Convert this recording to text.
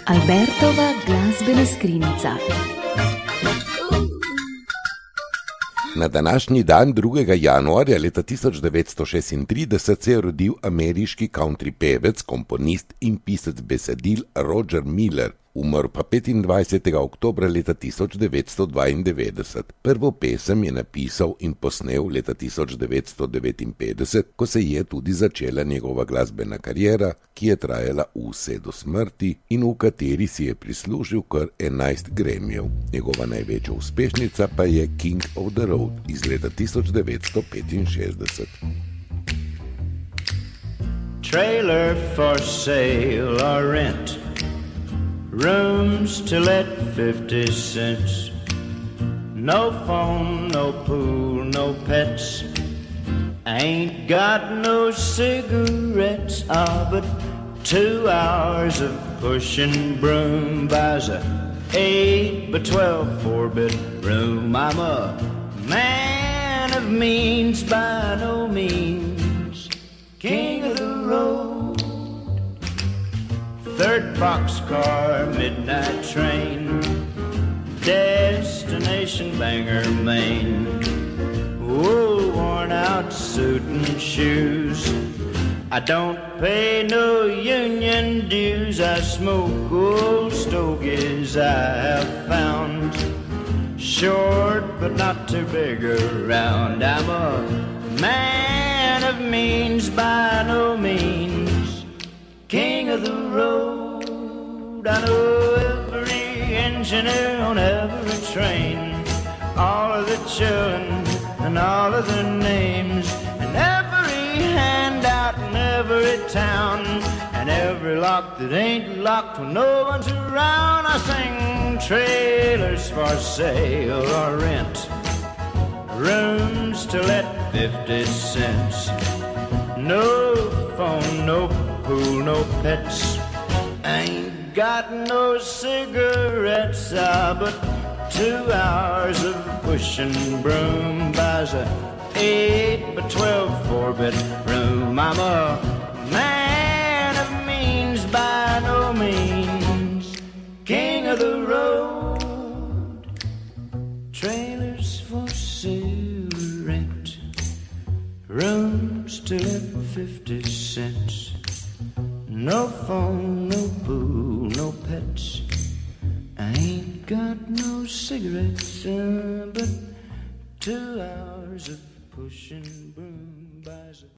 Albertova glasbena skrinjica. Na današnji dan, 2. januarja leta 1936, se je rodil ameriški country pevec, komponist in pisec besedil Roger Miller, umrl pa 25. oktobra leta 1992. Prvo pesem je napisal in posnel leta 1959, ko se je tudi začela njegova glasbena kariera, ki je trajala vse do smrti in v kateri si je prislužil kar 11 Grammyjev. Njegova največja uspešnica pa je King of the Road iz leta 1965. Trailer for sale or rent, rooms to let 50 cents, no phone, no pool, no pets, ain't got no cigarettes, but 2 hours of pushing broom buys a 8 by 12 4-bedroom. I'm a man of means by no means, king of the road. Third boxcar, midnight train, destination Bangor, Maine. Oh, worn out suit and shoes, I don't pay no union dues. I smoke old stogies I have found, short but not too big around. I'm a man of means by no means, king of the road. I know every engineer on every train, all of the children and all of their names, and every handout in every town, and every lock that ain't locked when no one's around. I sing trailers for sale or rent, rooms to let 50 cents, no phone, no pool, no pets, ain't got no cigarettes, but 2 hours of pushing broom buys a 8 by 12 4-bedroom. I'm a man of means by no means, king of the road. Trailers for sale, rent, rooms to let 50 cents, no phone, no pool, no pets, I ain't got no cigarettes, but 2 hours of pushing broom.